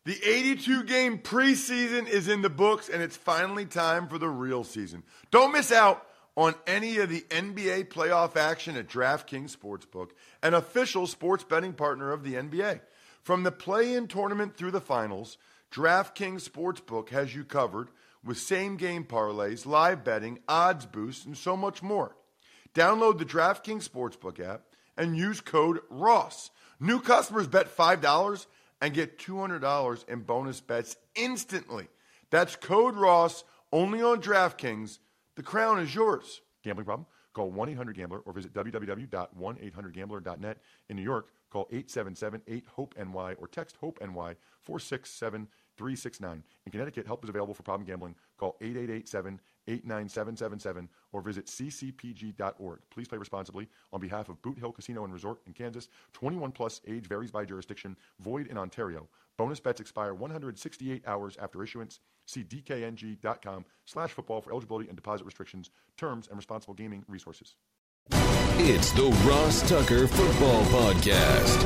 The 82-game preseason is in the books, and it's finally time for the real season. Don't miss out on any of the NBA playoff action at DraftKings Sportsbook, an official sports betting partner of the NBA. From the play-in tournament through the finals, DraftKings Sportsbook has you covered with same-game parlays, live betting, odds boosts, and so much more. Download the DraftKings Sportsbook app and use code ROSS. New customers bet $5 and get $200 in bonus bets instantly. That's code ROSS only on DraftKings. The crown is yours. Gambling problem? Call 1-800-GAMBLER or visit www.1800gambler.net. In New York, call 877-8-HOPE-NY or text HOPE-NY 467-369. In Connecticut, help is available for problem gambling. Call 888-7-897-7777 or visit ccpg.org. Please play responsibly. On behalf of Boot Hill Casino and Resort in Kansas, 21 plus, age varies by jurisdiction, void in Ontario. Bonus bets expire 168 hours after issuance. See dkng.com/football for eligibility and deposit restrictions, terms, and responsible gaming resources. It's the Ross Tucker Football Podcast.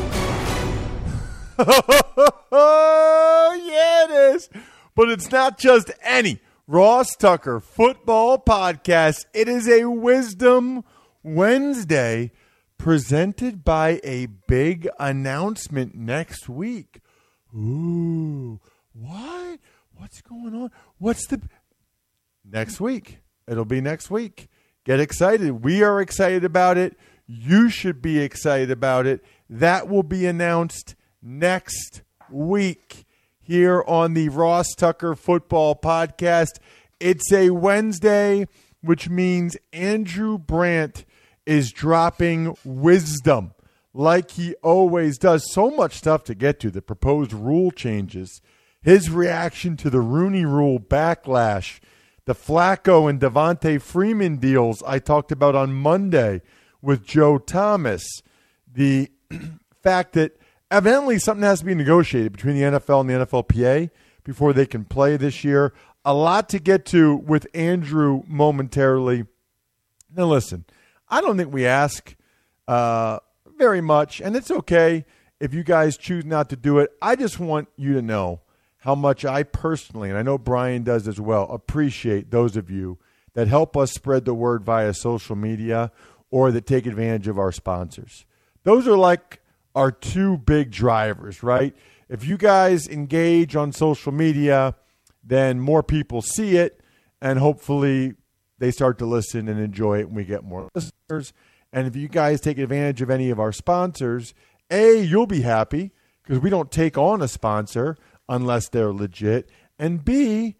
Oh, yeah, it is. But it's not just any Ross Tucker Football Podcast. It is a Wisdom Wednesday presented by a big announcement next week. Ooh, what? What's going on? Next week. It'll be next week. Get excited. We are excited about it. You should be excited about it. That will be announced next week here on the Ross Tucker Football Podcast. It's a Wednesday, which means Andrew Brandt is dropping wisdom like he always does. So much stuff to get to. The proposed rule changes, his reaction to the Rooney Rule backlash, the Flacco and Devontae Freeman deals I talked about on Monday with Joe Thomas, the fact that evidently something has to be negotiated between the NFL and the NFLPA before they can play this year. A lot to get to with Andrew momentarily. Now listen, I don't think we ask very much, and it's okay if you guys choose not to do it. I just want you to know how much I personally, and I know Brian does as well, appreciate those of you that help us spread the word via social media or that take advantage of our sponsors. Those are like our two big drivers, right? If you guys engage on social media, then more people see it, and hopefully they start to listen and enjoy it, and we get more listeners. And if you guys take advantage of any of our sponsors, A, you'll be happy because we don't take on a sponsor unless they're legit, and B,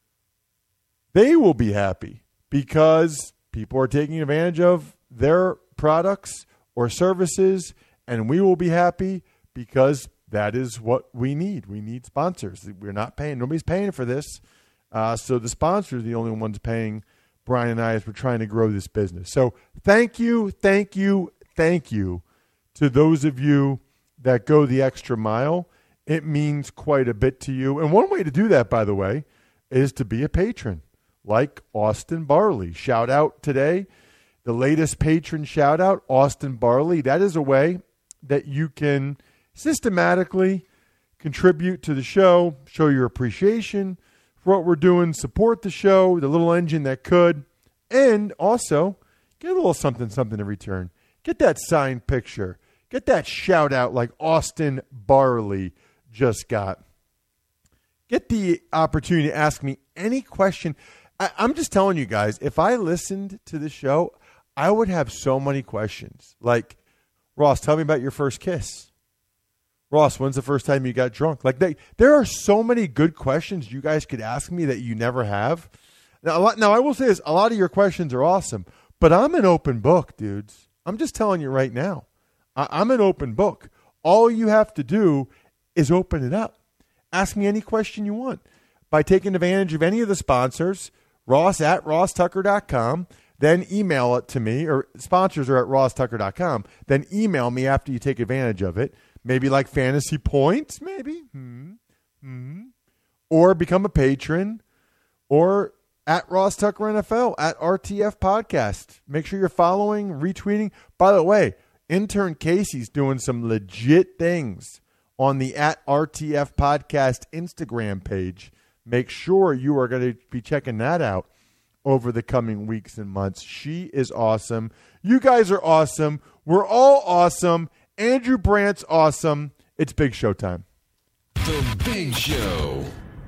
they will be happy because people are taking advantage of their products or services, and we will be happy because that is what we need. We need sponsors. We're not paying. Nobody's paying for this. So the sponsors are the only ones paying Brian and I as we're trying to grow this business. So thank you to those of you that go the extra mile. It means quite a bit to you. And one way to do that, by the way, is to be a patron, like Austin Barley. Shout out today, the latest patron shout out, Austin Barley. That is a way that you can systematically contribute to the show, show your appreciation for what we're doing, support the show, the little engine that could, and also get a little something in return. Get that signed picture. Get that shout out like Austin Barley just got. Get the opportunity to ask me any question. I'm just telling you guys, if I listened to the show, I would have so many questions. Like, Ross, tell me about your first kiss. Ross, when's the first time you got drunk? Like, there are so many good questions you guys could ask me that you never have. Now, I will say this. A lot of your questions are awesome, but I'm an open book, dudes. I'm just telling you right now. I'm an open book. All you have to do is open it up. Ask me any question you want by taking advantage of any of the sponsors, ross@rosstucker.com. Then email it to me, or sponsors are at rosstucker.com. Then email me after you take advantage of it. Maybe like fantasy points, maybe. Or become a patron, or at Ross Tucker NFL, at RTF Podcast. Make sure you're following, retweeting. By the way, intern Casey's doing some legit things on the @RTF Podcast Instagram page. Make sure you are going to be checking that out over the coming weeks and months. She is awesome. You guys are awesome. We're all awesome. Andrew Brandt's awesome. It's Big Show time. The Big Show.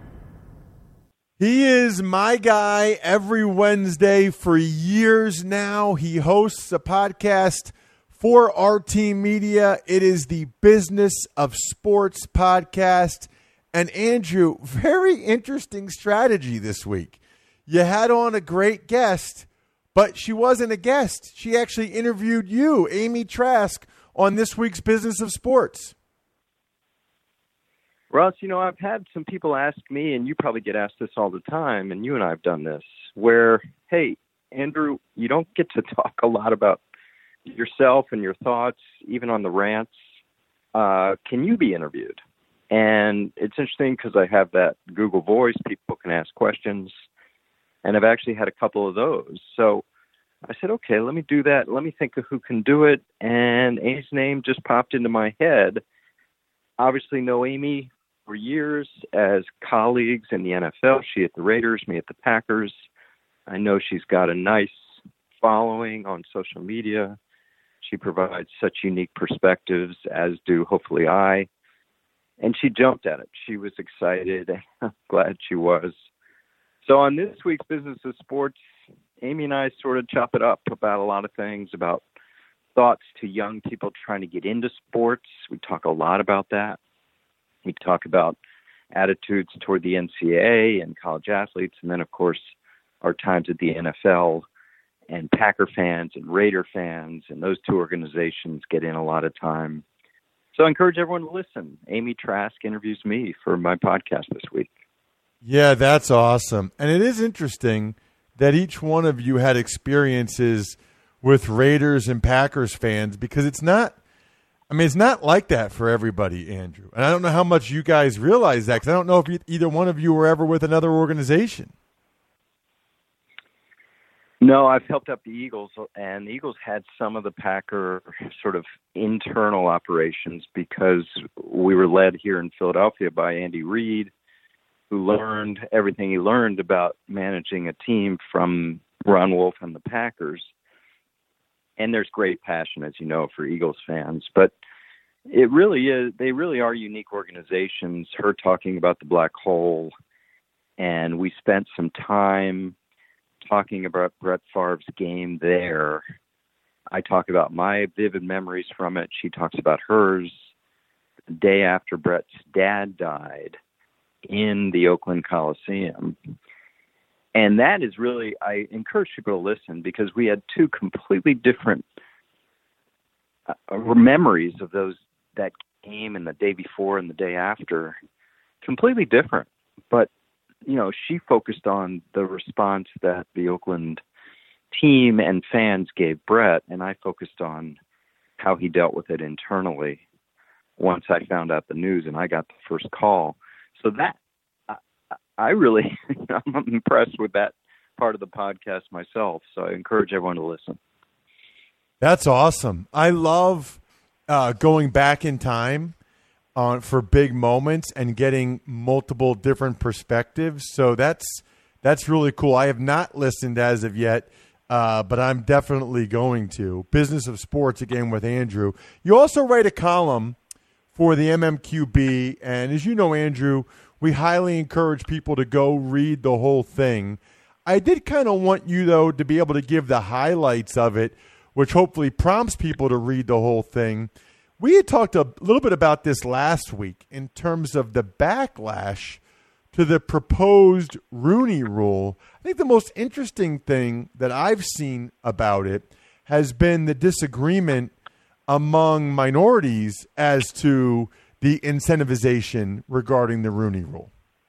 He is my guy every Wednesday for years now. He hosts a podcast for RT Media. It is the Business of Sports podcast. And Andrew, very interesting strategy this week. You had on a great guest, but she wasn't a guest. She actually interviewed you, Amy Trask, on this week's Business of Sports. Russ, I've had some people ask me, and you probably get asked this all the time, and you and I have done this, where, hey, Andrew, you don't get to talk a lot about yourself and your thoughts, even on the rants. Can you be interviewed? And it's interesting because I have that Google Voice. People can ask questions, and I've actually had a couple of those. So I said, okay, let me do that. Let me think of who can do it. And Amy's name just popped into my head. Obviously know Amy for years as colleagues in the NFL. She at the Raiders, me at the Packers. I know she's got a nice following on social media. She provides such unique perspectives, as do hopefully I. And she jumped at it. She was excited. I'm glad she was. So on this week's Business of Sports, Amy and I sort of chop it up about a lot of things, about thoughts to young people trying to get into sports. We talk a lot about that. We talk about attitudes toward the NCAA and college athletes, and then, of course, our times at the NFL and Packer fans and Raider fans, and those two organizations get in a lot of time. So I encourage everyone to listen. Amy Trask interviews me for my podcast this week. Yeah, that's awesome. And it is interesting that each one of you had experiences with Raiders and Packers fans, because it's not like that for everybody, Andrew. And I don't know how much you guys realize that, because I don't know if either one of you were ever with another organization. No, I've helped up the Eagles, and the Eagles had some of the Packer sort of internal operations because we were led here in Philadelphia by Andy Reid, who learned everything he learned about managing a team from Ron Wolf and the Packers. And there's great passion, as you know, for Eagles fans. But it really is, they really are unique organizations. Her talking about the black hole, and we spent some time talking about Brett Favre's game there. I talk about my vivid memories from it. She talks about hers. The day after Brett's dad died in the Oakland Coliseum. And that is really, I encourage people to listen, because we had two completely different memories of that game and the day before and the day after. Completely different. But, she focused on the response that the Oakland team and fans gave Brett, and I focused on how he dealt with it internally once I found out the news and I got the first call. So that, I really, I'm impressed with that part of the podcast myself. So I encourage everyone to listen. That's awesome. I love going back in time for big moments and getting multiple different perspectives. So that's really cool. I have not listened as of yet, but I'm definitely going to. Business of Sports, again, with Andrew. You also write a column for the MMQB, and as you know, Andrew, we highly encourage people to go read the whole thing. I did kind of want you, though, to be able to give the highlights of it, which hopefully prompts people to read the whole thing. We had talked a little bit about this last week in terms of the backlash to the proposed Rooney Rule. I think the most interesting thing that I've seen about it has been the disagreement among minorities as to the incentivization regarding the Rooney Rule.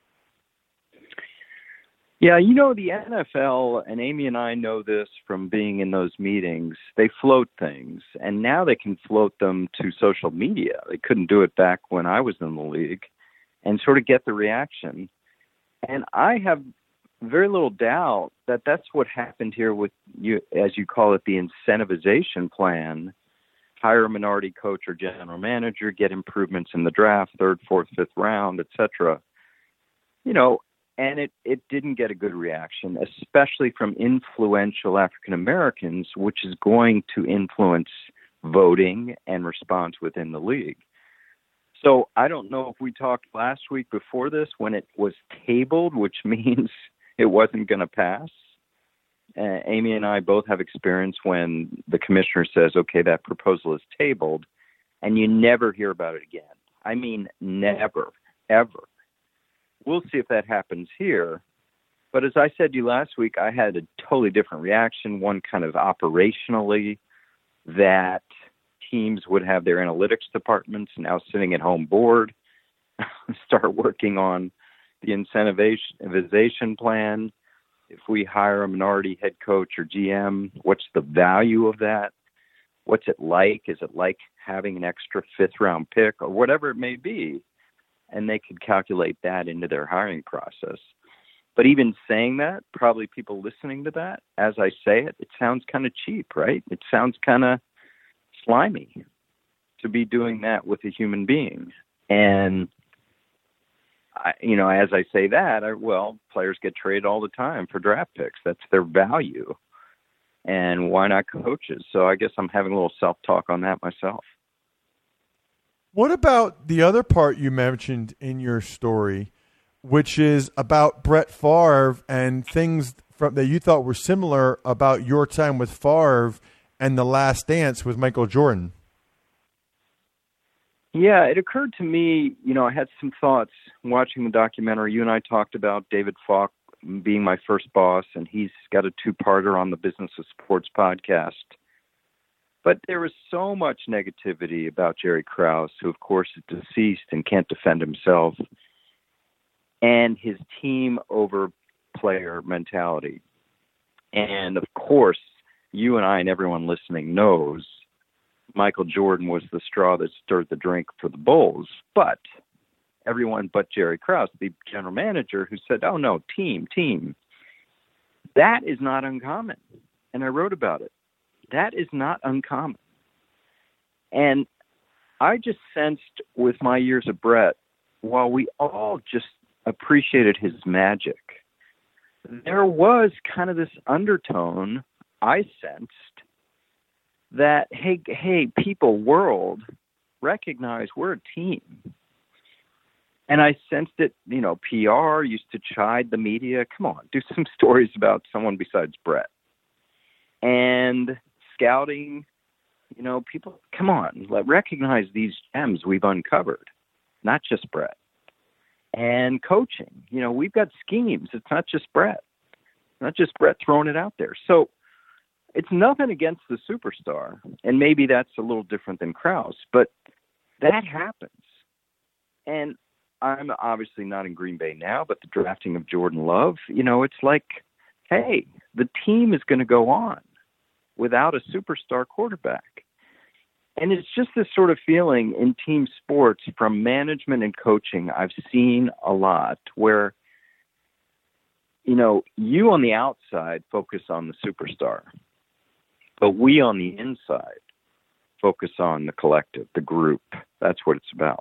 Yeah, the NFL, and Amy and I know this from being in those meetings, they float things, and now they can float them to social media. They couldn't do it back when I was in the league, and sort of get the reaction. And I have very little doubt that that's what happened here with, you, as you call it, the incentivization plan, hire a minority coach or general manager, get improvements in the draft, third, fourth, fifth round, etc. And it didn't get a good reaction, especially from influential African Americans, which is going to influence voting and response within the league. So I don't know if we talked last week before this when it was tabled, which means it wasn't going to pass. Amy and I both have experience when the commissioner says, okay, that proposal is tabled, and you never hear about it again. I mean, never, ever. We'll see if that happens here. But as I said to you last week, I had a totally different reaction, one kind of operationally, that teams would have their analytics departments now sitting at home bored, start working on the incentivization plan. If we hire a minority head coach or GM, what's the value of that? What's it like? Is it like having an extra fifth-round pick or whatever it may be? And they could calculate that into their hiring process. But even saying that, probably people listening to that, as I say it, it sounds kind of cheap, right? It sounds kind of slimy to be doing that with a human being. And as I say that, players get traded all the time for draft picks. That's their value. And why not coaches? So I guess I'm having a little self-talk on that myself. What about the other part you mentioned in your story, which is about Brett Favre and things that you thought were similar about your time with Favre and The Last Dance with Michael Jordan? Yeah, it occurred to me, I had some thoughts watching the documentary. You and I talked about David Falk being my first boss, and he's got a two-parter on the Business of Sports podcast. But there was so much negativity about Jerry Krause, who, of course, is deceased and can't defend himself, and his team over player mentality. And, of course, you and I and everyone listening knows Michael Jordan was the straw that stirred the drink for the Bulls, but everyone but Jerry Krause, the general manager, who said, oh, no, team. That is not uncommon, and I wrote about it. That is not uncommon. And I just sensed with my years of Brett, while we all just appreciated his magic, there was kind of this undertone I sensed that, hey, people, world, recognize we're a team. And I sensed it, PR used to chide the media. Come on, do some stories about someone besides Brett. And scouting, people, come on, recognize these gems we've uncovered, not just Brett. And coaching, we've got schemes. It's not just Brett. Not just Brett throwing it out there. So it's nothing against the superstar, and maybe that's a little different than Krause, but that happens. And I'm obviously not in Green Bay now, but the drafting of Jordan Love, it's like, hey, the team is going to go on without a superstar quarterback. And it's just this sort of feeling in team sports from management and coaching I've seen a lot where, you on the outside focus on the superstar, but we on the inside focus on the collective, the group. That's what it's about.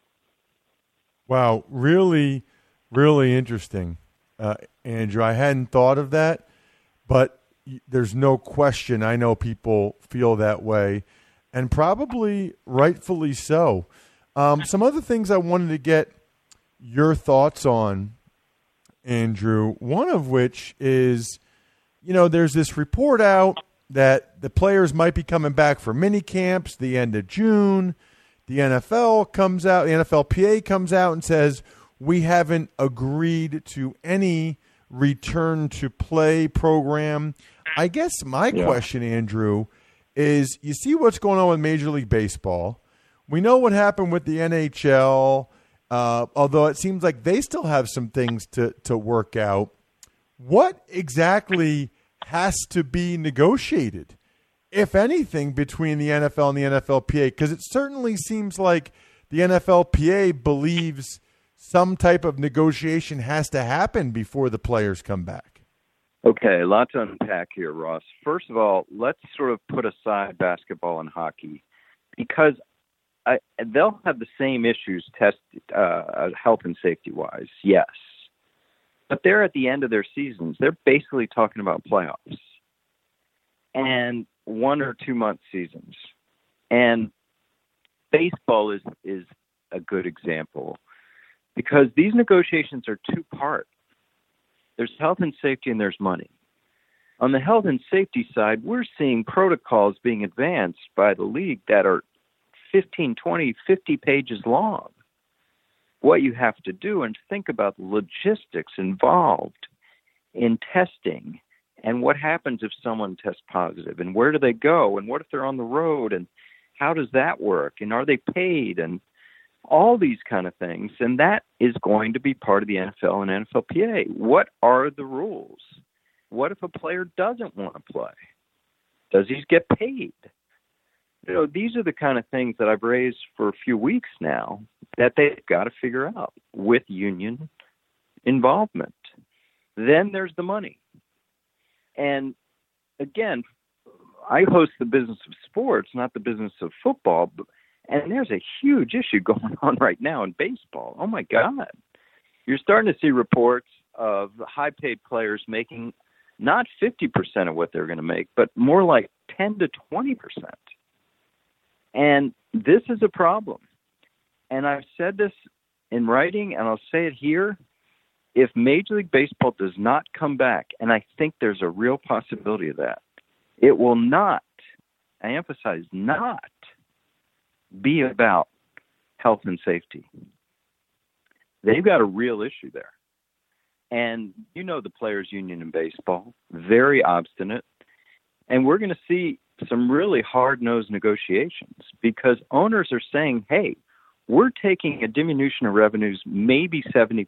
Wow, really, really interesting, Andrew. I hadn't thought of that, but there's no question. I know people feel that way, and probably rightfully so. Some other things I wanted to get your thoughts on, Andrew, one of which is, there's this report out that the players might be coming back for mini camps the end of June. The NFL comes out, the NFLPA comes out and says, we haven't agreed to any return to play program. I guess my question, Andrew, is you see what's going on with Major League Baseball. We know what happened with the NHL, although it seems like they still have some things to work out. What exactly has to be negotiated, if anything, between the NFL and the NFLPA? Because it certainly seems like the NFLPA believes some type of negotiation has to happen before the players come back. Okay, a lot to unpack here, Ross. First of all, let's sort of put aside basketball and hockey because they'll have the same issues health and safety-wise, yes. But they're at the end of their seasons. They're basically talking about playoffs and 1 or 2 month seasons. And baseball is a good example because these negotiations are two-part. There's health and safety and there's money. On the health and safety side, we're seeing protocols being advanced by the league that are 15, 20, 50 pages long. What you have to do and think about the logistics involved in testing and what happens if someone tests positive and where do they go and what if they're on the road and how does that work and are they paid and all these kind of things. And that is going to be part of the NFL and NFLPA. What are the rules? What if a player doesn't want to play? Does he get paid? You know, these are the kind of things that I've raised for a few weeks now that they've got to figure out with union involvement. Then there's the money. And again, I host the business of sports, not the business of football. And there's a huge issue going on right now in baseball. Oh, my God. You're starting to see reports of high-paid players making not 50% of what they're going to make, but more like 10 to 20%. And this is a problem. And I've said this in writing, and I'll say it here. If Major League Baseball does not come back, and I think there's a real possibility of that, it will not, I emphasize not, be about health and safety. They've got a real issue there. And you know the players' union in baseball, very obstinate. And we're going to see some really hard-nosed negotiations because owners are saying, hey, we're taking a diminution of revenues maybe 70%,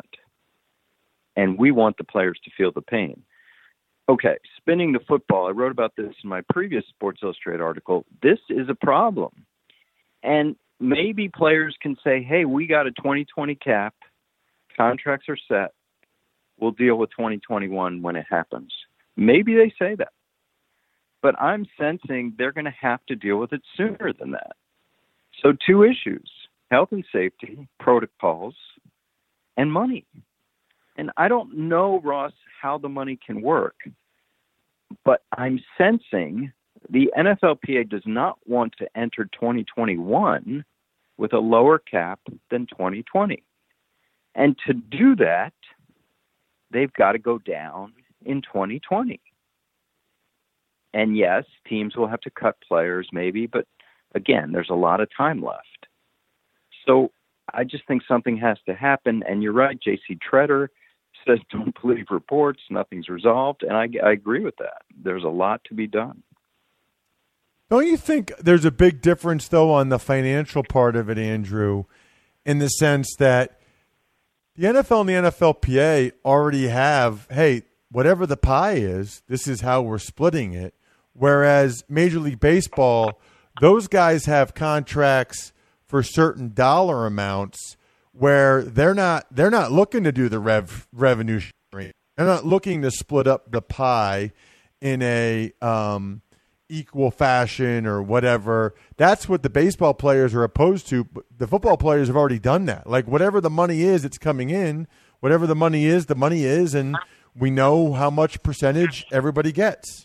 and we want the players to feel the pain. Okay, spinning the football, I wrote about this in my previous Sports Illustrated article. This is a problem. And maybe players can say, hey, we got a 2020 cap, contracts are set, we'll deal with 2021 when it happens. Maybe they say that. But I'm sensing they're going to have to deal with it sooner than that. So 2 issues, health and safety, protocols, and money. And I don't know, Ross, how the money can work, but I'm sensing the NFLPA does not want to enter 2021 with a lower cap than 2020. And to do that, they've got to go down in 2020. And yes, teams will have to cut players maybe, but again, there's a lot of time left. So I just think something has to happen. And you're right, J.C. Treader says don't believe reports, nothing's resolved. And I agree with that. There's a lot to be done. Don't you think there's a big difference, though, on the financial part of it, Andrew, in the sense that the NFL and the NFLPA already have, hey, whatever the pie is, this is how we're splitting it. Whereas Major League Baseball, those guys have contracts for certain dollar amounts where they're not looking to do the revenue sharing. They're not looking to split up the pie in a equal fashion or whatever. That's what the baseball players are opposed to. The football players have already done that. Like whatever the money is, it's coming in. Whatever the money is, and we know how much percentage everybody gets.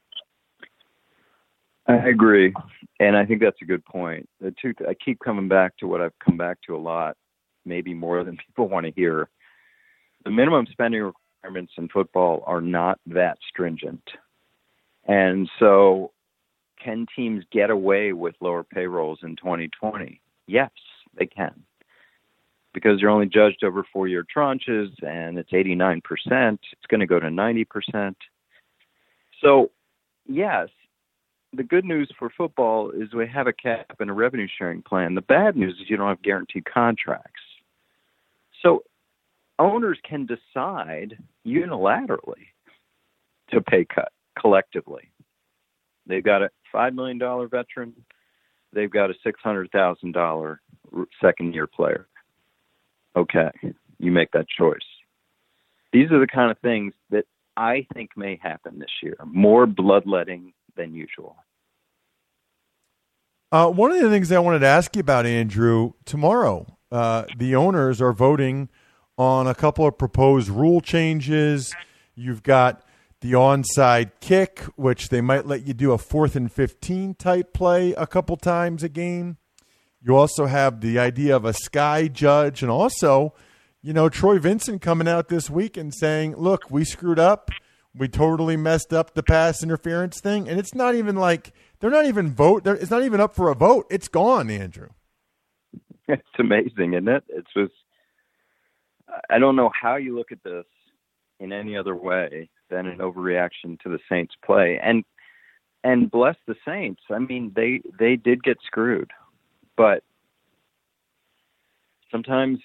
I agree, and I think that's a good point. I keep coming back to what I've come back to a lot, maybe more than people want to hear. The minimum spending requirements in football are not that stringent. And so can teams get away with lower payrolls in 2020? Yes, they can. Because they're only judged over 4-year tranches and it's 89%. It's going to go to 90%. So, yes, the good news for football is we have a cap and a revenue sharing plan. The bad news is you don't have guaranteed contracts. So owners can decide unilaterally to pay cut collectively. They've got a $5 million veteran. They've got a $600,000 second-year player. Okay, you make that choice. These are the kind of things that I think may happen this year. More bloodletting than usual. One of the things I wanted to ask you about, Andrew, tomorrow, the owners are voting on a couple of proposed rule changes. You've got the onside kick, which they might let you do a 4th and 15 type play a couple times a game. You also have the idea of a sky judge, and also, Troy Vincent coming out this week and saying, look, we screwed up. We totally messed up the pass interference thing. And it's not even like they're not even it's not even up for a vote. It's gone, Andrew. It's amazing, isn't it? It's just, I don't know how you look at this in any other way than an overreaction to the Saints play. And bless the Saints. I mean, they did get screwed. But sometimes,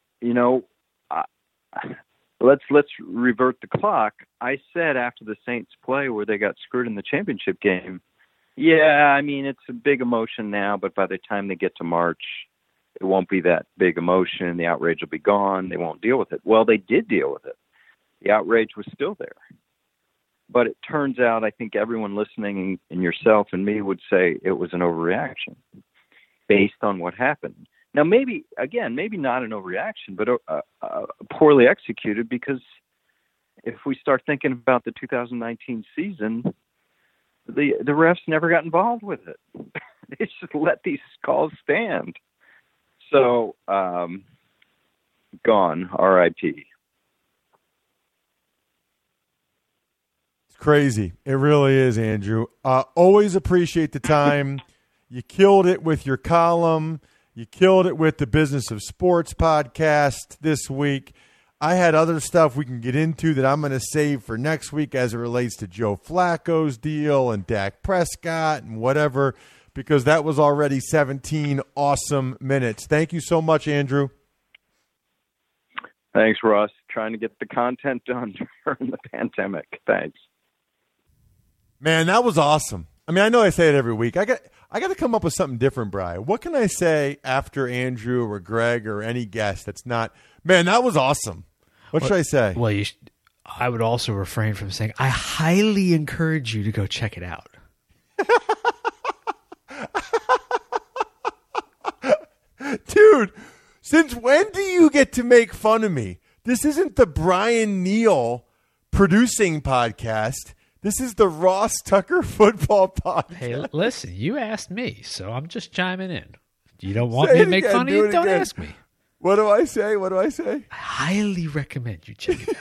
let's revert the clock. I said after the Saints play where they got screwed in the championship game, yeah, I mean, it's a big emotion now, but by the time they get to March, it won't be that big emotion. The outrage will be gone. They won't deal with it. Well, they did deal with it. The outrage was still there. But it turns out, I think everyone listening and yourself and me would say it was an overreaction based on what happened. Now, maybe not an overreaction, but poorly executed, because if we start thinking about the 2019 season, the refs never got involved with it. They just let these calls stand. So, gone, R.I.P. It's crazy. It really is, Andrew. Always appreciate the time. You killed it with your column. You killed it with the Business of Sports podcast this week. I had other stuff we can get into that I'm going to save for next week as it relates to Joe Flacco's deal and Dak Prescott and whatever, because that was already 17 awesome minutes. Thank you so much, Andrew. Thanks, Ross. Trying to get the content done during the pandemic. Thanks. Man, that was awesome. I mean, I know I say it every week. I got to come up with something different, Brian. What can I say after Andrew or Greg or any guest that's not, man, that was awesome? What should I say? Well, I would also refrain from saying, I highly encourage you to go check it out. Dude, since when do you get to make fun of me? This isn't the Brian Neal producing podcast. This is the Ross Tucker football podcast. Hey, listen, you asked me, so I'm just chiming in. You don't want me to make fun of you? Don't ask me. What do I say? I highly recommend you check it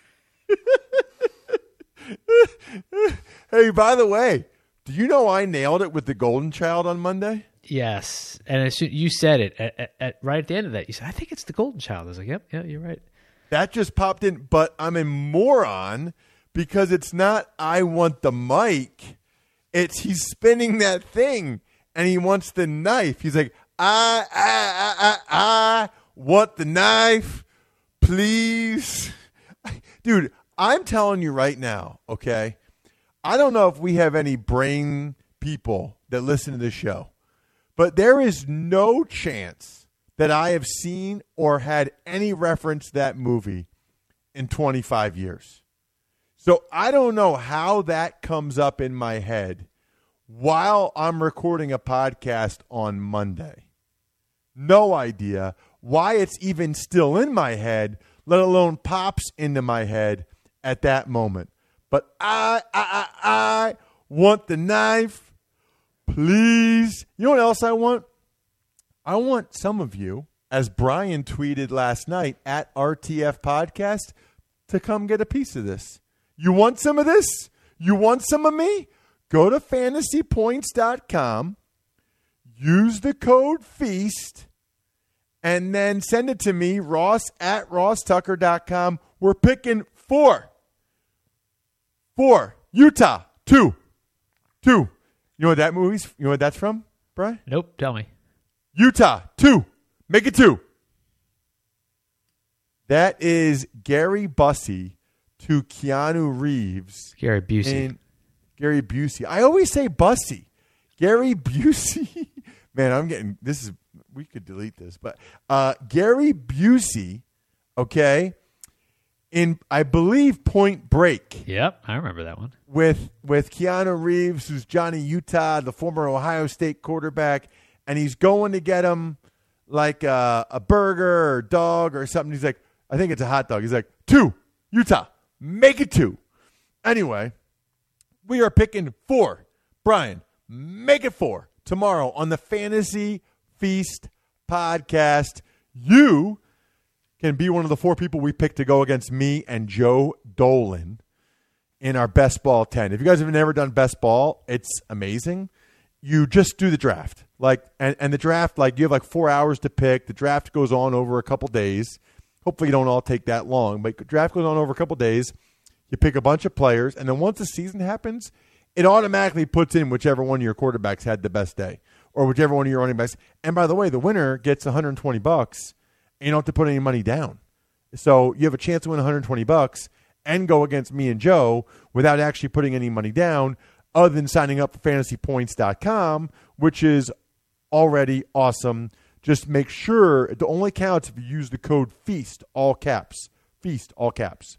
out. Hey, by the way, do you know I nailed it with the Golden Child on Monday? Yes. And as soon, you said it right at the end of that. You said, I think it's the Golden Child. I was like, yep, you're right. That just popped in, but I'm a moron because it's not I want the mic. It's he's spinning that thing and he wants the knife. He's like, I want the knife, please. Dude, I'm telling you right now, okay? I don't know if we have any brain people that listen to this show, but there is no chance that I have seen or had any reference to that movie in 25 years. So I don't know how that comes up in my head while I'm recording a podcast on Monday. No idea why it's even still in my head, let alone pops into my head at that moment. But I want the knife, please. You know what else I want? I want some of you, as Brian tweeted last night at RTF Podcast, to come get a piece of this. You want some of this? You want some of me? Go to fantasypoints.com, use the code FEAST, and then send it to me, Ross at rosstucker.com. We're picking four. Utah, two. You know what that movie's? You know what that's from, Brian? Nope, tell me. Utah, 2. Make it 2. That is Gary Busey to Keanu Reeves. Gary Busey. Gary Busey. I always say Busey. Gary Busey. Man, we could delete this, but Gary Busey, okay, in, I believe, Point Break. Yep, I remember that one. With Keanu Reeves, who's Johnny Utah, the former Ohio State quarterback, and he's going to get him like a burger or dog or something. He's like, I think it's a hot dog. He's like, 2, Utah, make it 2. Anyway, we are picking 4. Brian, make it 4 tomorrow on the Fantasy Feast podcast. You can be one of the 4 people we pick to go against me and Joe Dolan in our Best Ball 10. If you guys have never done Best Ball, it's amazing. You just do the draft. And the draft, you have 4 hours to pick. The draft goes on over a couple days. Hopefully you don't all take that long, but the draft goes on over a couple days. You pick a bunch of players, and then once the season happens, it automatically puts in whichever one of your quarterbacks had the best day or whichever one of your running backs. And by the way, the winner gets $120, and you don't have to put any money down. So you have a chance to win $120 and go against me and Joe without actually putting any money down other than signing up for fantasypoints.com, which is already awesome. Just make sure it only counts if you use the code FEAST, all caps. FEAST, all caps.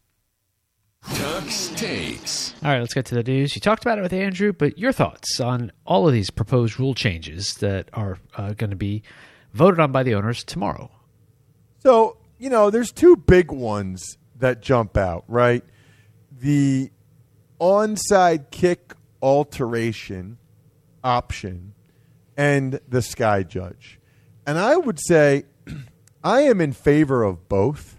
Tux Takes. All right, let's get to the news. You talked about it with Andrew, but your thoughts on all of these proposed rule changes that are going to be voted on by the owners tomorrow. So, there's 2 big ones that jump out, right? The onside kick alteration option and the sky judge. And I would say I am in favor of both.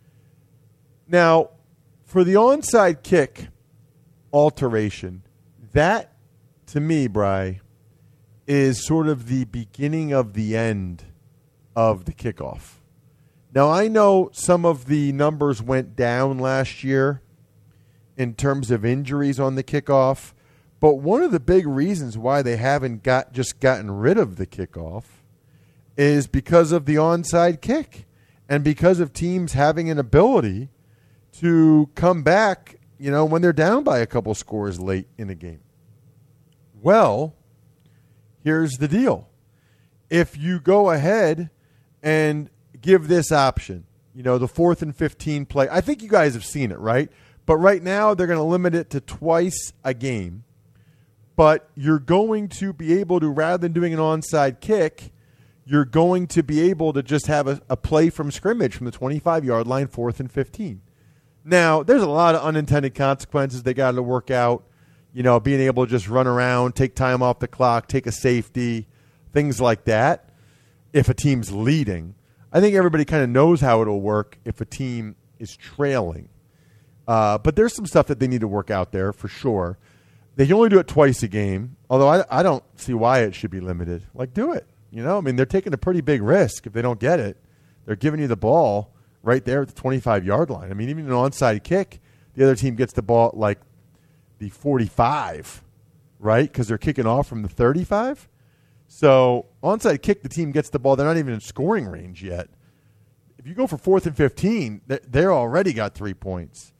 Now, for the onside kick alteration, that, to me, Bri, is sort of the beginning of the end of the kickoff. Now, I know some of the numbers went down last year in terms of injuries on the kickoff, but one of the big reasons why they haven't gotten rid of the kickoff is because of the onside kick and because of teams having an ability to come back, when they're down by a couple scores late in a game. Well, here's the deal. If you go ahead and give this option, the 4th and 15 play, I think you guys have seen it, right? But right now they're going to limit it to twice a game. But you're going to be able to, rather than doing an onside kick, you're going to be able to just have a play from scrimmage from the 25-yard line, 4th and 15. Now, there's a lot of unintended consequences they got to work out, being able to just run around, take time off the clock, take a safety, things like that, if a team's leading. I think everybody kind of knows how it'll work if a team is trailing. But there's some stuff that they need to work out there for sure. They can only do it twice a game, although I don't see why it should be limited. Do it. They're taking a pretty big risk if they don't get it. They're giving you the ball right there at the 25-yard line. Even an onside kick, the other team gets the ball at the 45, right? Because they're kicking off from the 35. So onside kick, the team gets the ball. They're not even in scoring range yet. If you go for 4th and 15, they're already got 3 points.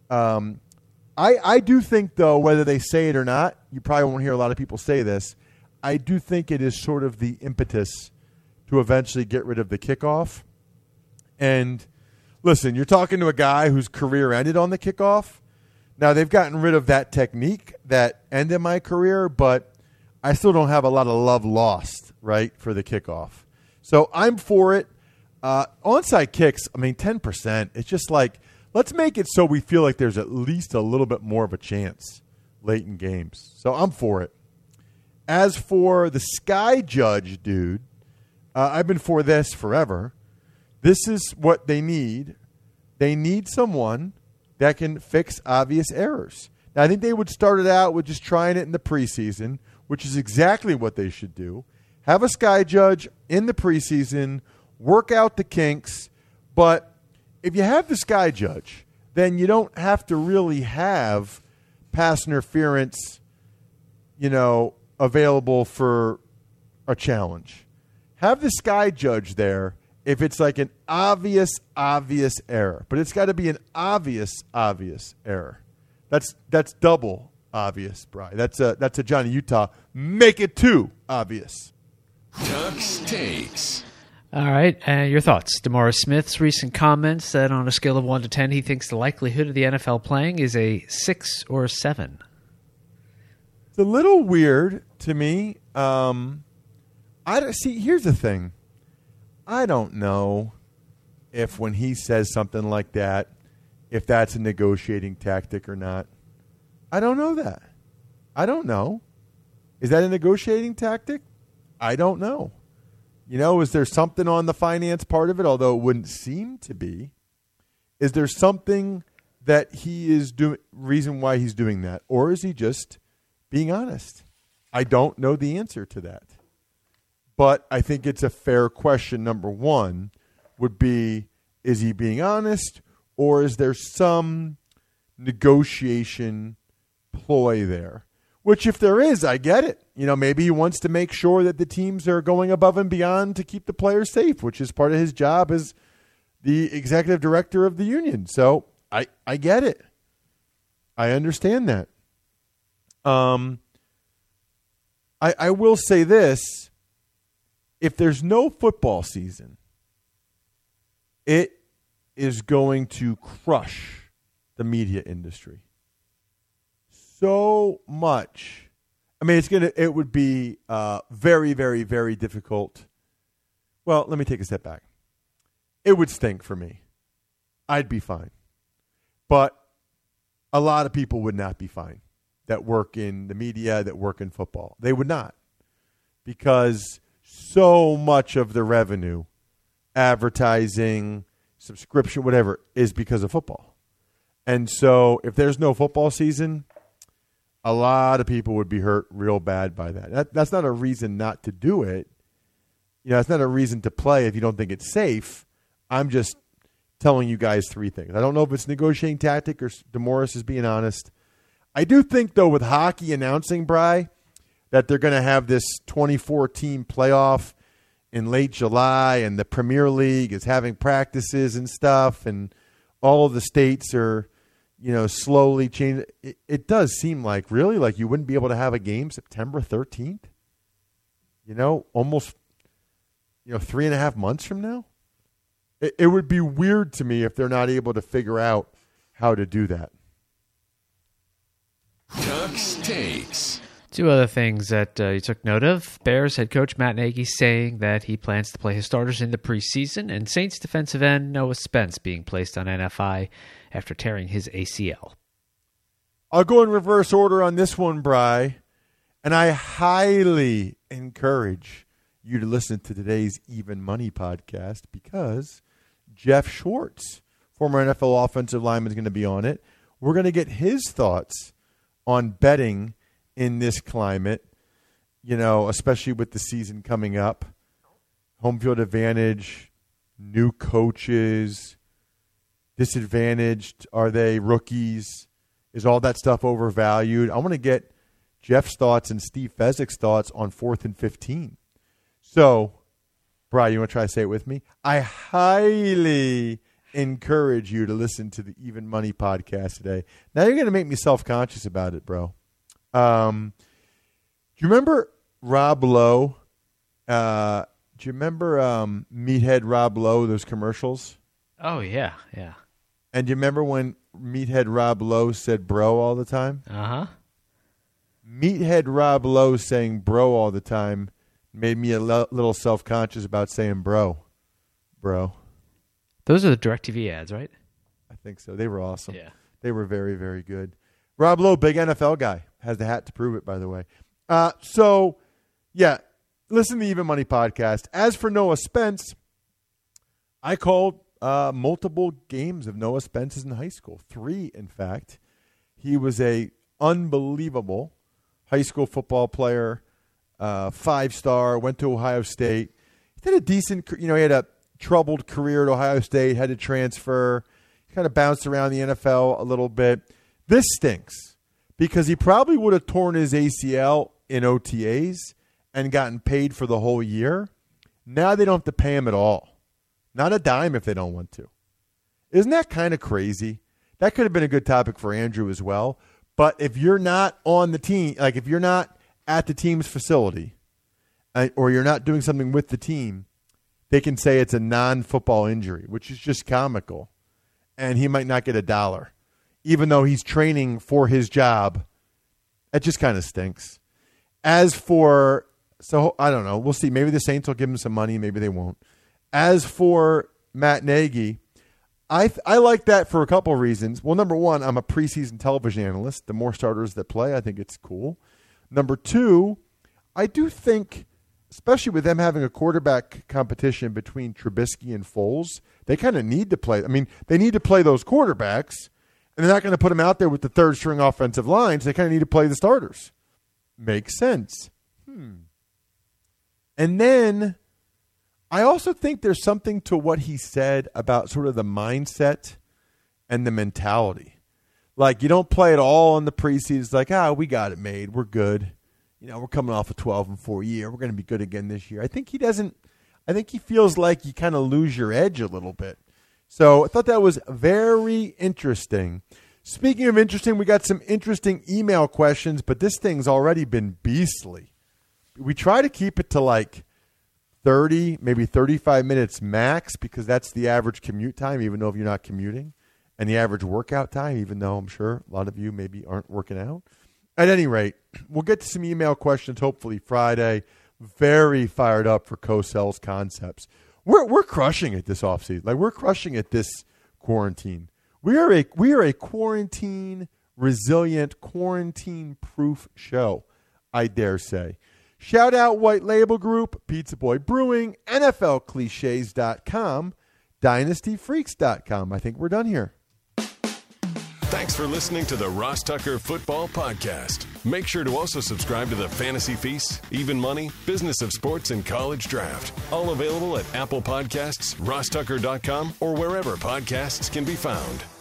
I do think, though, whether they say it or not, you probably won't hear a lot of people say this, I do think it is sort of the impetus to eventually get rid of the kickoff. And listen, you're talking to a guy whose career ended on the kickoff. Now, they've gotten rid of that technique that ended my career, but I still don't have a lot of love lost, right, for the kickoff. So I'm for it. Onside kicks, 10%. It's just let's make it so we feel like there's at least a little bit more of a chance late in games. So I'm for it. As for the sky judge, dude, I've been for this forever. This is what they need. They need someone that can fix obvious errors. Now, I think they would start it out with just trying it in the preseason, which is exactly what they should do. Have a sky judge in the preseason, work out the kinks, but if you have the sky judge, then you don't have to really have pass interference, available for a challenge. Have the sky judge there if it's an obvious error. But it's got to be an obvious error. That's double obvious, Bri. That's a Johnny Utah. Make it 2 obvious. Tux Takes. All right, your thoughts. DeMaurice Smith's recent comments that on a scale of 1 to 10, he thinks the likelihood of the NFL playing is a 6 or a 7. It's a little weird to me. Here's the thing. I don't know if when he says something like that, if that's a negotiating tactic or not. I don't know that. I don't know. Is that a negotiating tactic? I don't know. Is there something on the finance part of it, although it wouldn't seem to be? Is there something that he is doing, reason why he's doing that? Or is he just being honest? I don't know the answer to that. But I think it's a fair question. Number one would be, is he being honest, or is there some negotiation ploy there? Which, if there is, I get it. Maybe he wants to make sure that the teams are going above and beyond to keep the players safe, which is part of his job as the executive director of the union. So I get it. I understand that. I will say this. If there's no football season, it is going to crush the media industry. So much. I mean, it would be very, very, very difficult. Well, let me take a step back. It would stink for me. I'd be fine. But a lot of people would not be fine that work in the media, that work in football. They would not. Because so much of the revenue, advertising, subscription, whatever, is because of football. And so if there's no football season, a lot of people would be hurt real bad by that. That's not a reason not to do it. It's not a reason to play if you don't think it's safe. I'm just telling you guys three things. I don't know if it's negotiating tactic or DeMaurice is being honest. I do think, though, with hockey announcing, Bri, that they're going to have this 24-team playoff in late July, and the Premier League is having practices and stuff, and all of the states are slowly change. It does seem like you wouldn't be able to have a game September 13th. Almost 3.5 months from now. It would be weird to me if they're not able to figure out how to do that. Tux Takes. Two other things that you took note of. Bears head coach Matt Nagy saying that he plans to play his starters in the preseason, and Saints defensive end Noah Spence being placed on NFI after tearing his ACL. I'll go in reverse order on this one, Bri, and I highly encourage you to listen to today's Even Money podcast because Jeff Schwartz, former NFL offensive lineman, is going to be on it. We're going to get his thoughts on betting in this climate, especially with the season coming up. Home field advantage, new coaches, disadvantaged, are they rookies? Is all that stuff overvalued? I want to get Jeff's thoughts and Steve Fezzik's thoughts on 4th and 15. So, Brian, you want to try to say it with me? I highly encourage you to listen to the Even Money podcast today. Now you're going to make me self-conscious about it, bro. Do you remember Rob Lowe? Do you remember Meathead Rob Lowe, those commercials? Oh, yeah, yeah. And do you remember when Meathead Rob Lowe said bro all the time? Uh-huh. Meathead Rob Lowe saying bro all the time made me a little self-conscious about saying bro. Those are the DirecTV ads, right? I think so. They were awesome. Yeah. They were very, very good. Rob Lowe, big NFL guy. Has the hat to prove it, by the way. Listen to the Even Money podcast. As for Noah Spence, I called multiple games of Noah Spence's in high school. 3, in fact. He was a unbelievable high school football player, 5-star, went to Ohio State. He had a decent, he had a troubled career at Ohio State, had to transfer. He kind of bounced around the NFL a little bit. This stinks because he probably would have torn his ACL in OTAs and gotten paid for the whole year. Now they don't have to pay him at all. Not a dime if they don't want to. Isn't that kind of crazy? That could have been a good topic for Andrew as well. But if you're not on the team, like if you're not at the team's facility or you're not doing something with the team, they can say it's a non-football injury, which is just comical. And he might not get $1, even though he's training for his job. It just kind of stinks. As for, so I don't know. We'll see. Maybe the Saints will give him some money. Maybe they won't. As for Matt Nagy, I like that for a couple of reasons. Well, number one, I'm a preseason television analyst. The more starters that play, I think it's cool. Number two, I do think, especially with them having a quarterback competition between Trubisky and Foles, they kind of need to play. I mean, they need to play those quarterbacks, and they're not going to put them out there with the third-string offensive lines. They kind of need to play the starters. Makes sense. And then I also think there's something to what he said about sort of the mindset and the mentality. Like, you don't play it all in the preseason. It's like, we got it made. We're good. We're coming off a 12-4 year. We're going to be good again this year. I think he feels like you kind of lose your edge a little bit. So I thought that was very interesting. Speaking of interesting, we got some interesting email questions, but this thing's already been beastly. We try to keep it to like 30, maybe 35 minutes max, because that's the average commute time, even though if you're not commuting, and the average workout time, even though I'm sure a lot of you maybe aren't working out. At any rate, we'll get to some email questions hopefully Friday. Very fired up for Cosell's Concepts. We're crushing it this offseason. Like, we're crushing it this quarantine. We are a quarantine resilient, quarantine proof show, I dare say. Shout out White Label Group, Pizza Boy Brewing, NFLcliches.com, DynastyFreaks.com. I think we're done here. Thanks for listening to the Ross Tucker Football Podcast. Make sure to also subscribe to the Fantasy Feast, Even Money, Business of Sports, and College Draft. All available at Apple Podcasts, rosstucker.com, or wherever podcasts can be found.